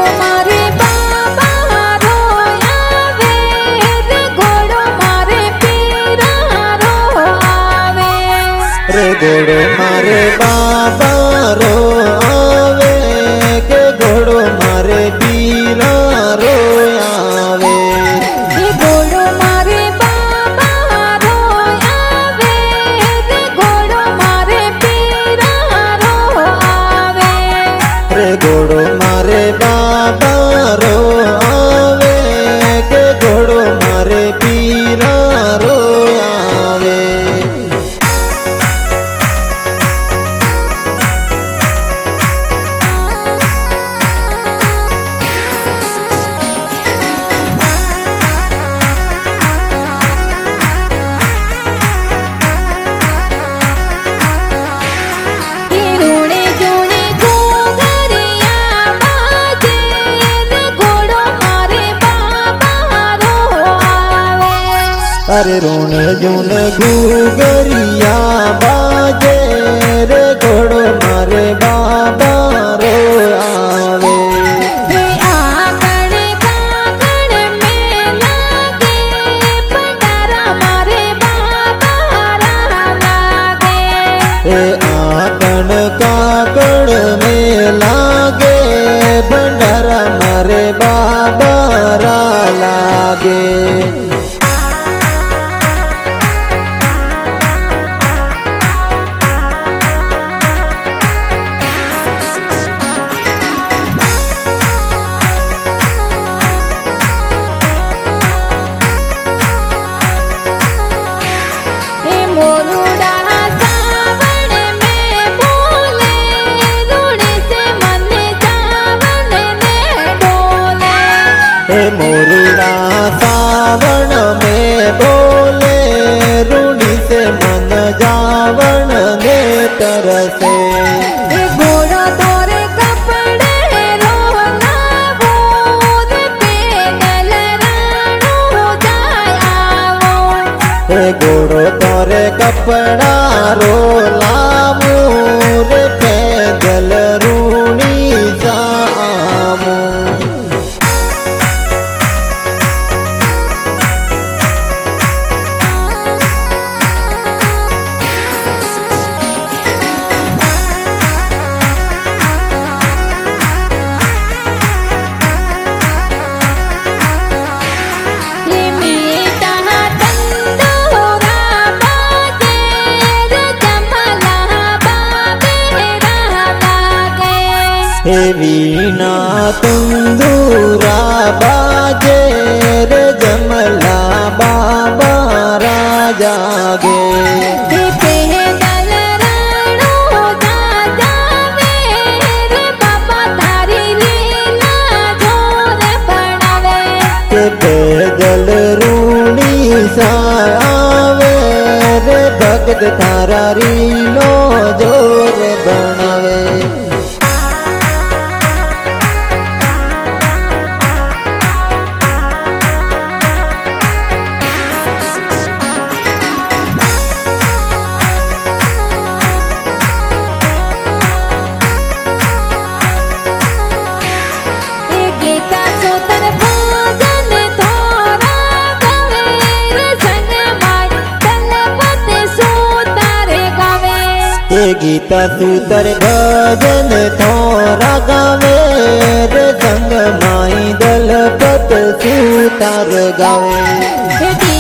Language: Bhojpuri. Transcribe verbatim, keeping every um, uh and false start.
मारे बाबा रो आवे रे घोड़ो मारे पीरा रो आवे रे घोड़ो मारे बाबा रो आवे के घोड़ो मारे पीरा रो आवे रे घोड़ो मारे बाबा रो आवे रे घोड़ो मारे पीरा रो आवे रे घोड़ो मारे बाबा रो आवे के घोड़ो मारे पीरा रो आवे रोणे जोणे घोघरिया बाजे रे घोड़ो मारे बाबा रो आवे अरे रोण जून घूगरिया बाजे रे घोड़ो मारे बाबा रो आवे रे आंगण कांगण में लागे भंडारा मारे बाबा रा लागे ए आकण काकड़ में लागे भंडारा मारे बाबा रा लागे हे मोरुड़ा सावन में बोले रूड़े से मन जावन में डोले हे मोरुड़ा सावन में बोले रूढ़ी से मन जावन में तरसे हे घोड़ो तोरे कपड़े रोना बोर पेगल राणो जाय आवो हे घोड़ो तोरे कपड़ा रो लामू रे पैदल रूणी जामू हे मीठा तंदूरा बाजे रे जमला बाबे रा लागे हे वीणा तुंदूरा बाजे रे जमला बाबा राजा गे हे पेगल राणो जा जावे रे बाबा थारी लीला जोर बनावे के पैदल रूणी सा आवे रे भगत थारा रीलो जोर बनावे हे गीता सुतर भजन थोरा गवे रे संग मंडल पते सुतर गावे हे गीता सूतर भजन थोरा गावे रे संग माई दलपत सूतर गावे हे